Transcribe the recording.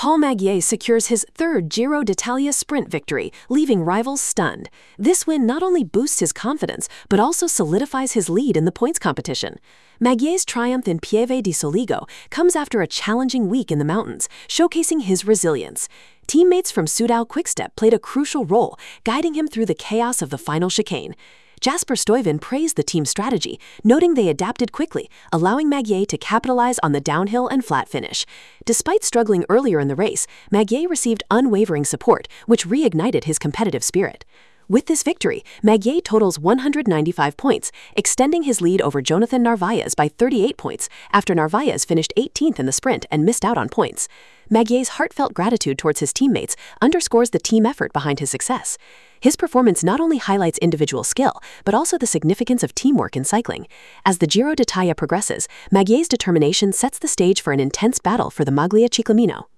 Paul Maguier secures his third Giro d'Italia sprint victory, leaving rivals stunned. This win not only boosts his confidence, but also solidifies his lead in the points competition. Maguier's triumph in Pieve di Soligo comes after a challenging week in the mountains, showcasing his resilience. Teammates from Soudal Quickstep played a crucial role, guiding him through the chaos of the final chicane. Jasper Stuyven praised the team's strategy, noting they adapted quickly, allowing Maguier to capitalize on the downhill and flat finish. Despite struggling earlier in the race, Maguier received unwavering support, which reignited his competitive spirit. With this victory, Maguier totals 195 points, extending his lead over Jonathan Narvaez by 38 points after Narvaez finished 18th in the sprint and missed out on points. Maguier's heartfelt gratitude towards his teammates underscores the team effort behind his success. His performance not only highlights individual skill, but also the significance of teamwork in cycling. As the Giro d'Italia progresses, Maguier's determination sets the stage for an intense battle for the Maglia Ciclamino.